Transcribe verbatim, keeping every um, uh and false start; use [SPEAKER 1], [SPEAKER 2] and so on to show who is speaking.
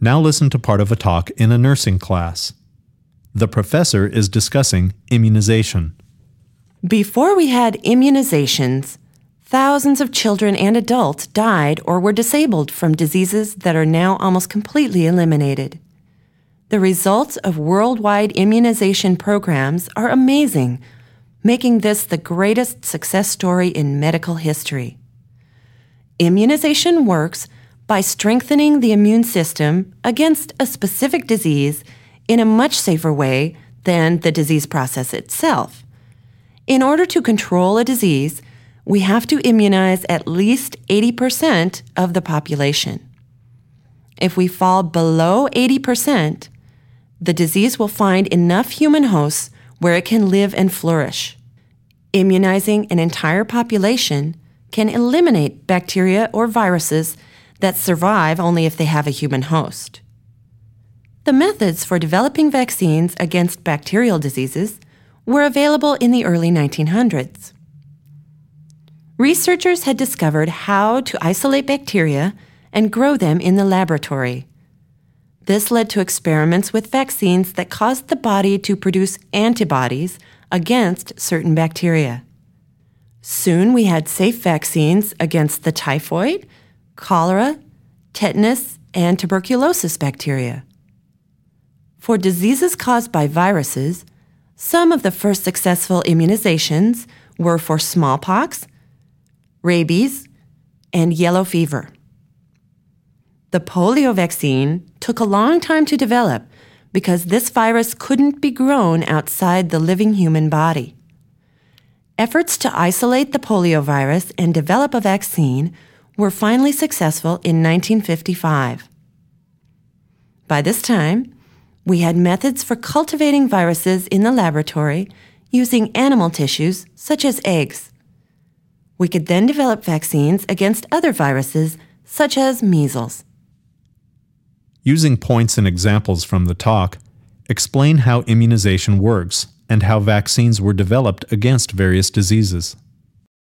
[SPEAKER 1] Now listen to part of a talk in a nursing class. The professor is discussing immunization.
[SPEAKER 2] Before we had immunizations, thousands of children and adults died or were disabled from diseases that are now almost completely eliminated. The results of worldwide immunization programs are amazing, making this the greatest success story in medical history. Immunization works by strengthening the immune system against a specific disease in a much safer way than the disease process itself. In order to control a disease, we have to immunize at least eighty percent of the population. If we fall below eighty percent, the disease will find enough human hosts where it can live and flourish. Immunizing an entire population can eliminate bacteria or viruses that survive only if they have a human host. The methods for developing vaccines against bacterial diseases were available in the early nineteen hundreds. Researchers had discovered how to isolate bacteria and grow them in the laboratory. This led to experiments with vaccines that caused the body to produce antibodies against certain bacteria. Soon we had safe vaccines against the typhoid, cholera, tetanus, and tuberculosis bacteria. For diseases caused by viruses, some of the first successful immunizations were for smallpox, rabies, and yellow fever. The polio vaccine took a long time to develop because this virus couldn't be grown outside the living human body. Efforts to isolate the polio virus and develop a vaccine were finally successful in nineteen fifty-five. By this time, we had methods for cultivating viruses in the laboratory using animal tissues such as eggs. We could then develop vaccines against other viruses such as measles.
[SPEAKER 1] Using points and examples from the talk, explain how immunization works and how vaccines were developed against various diseases.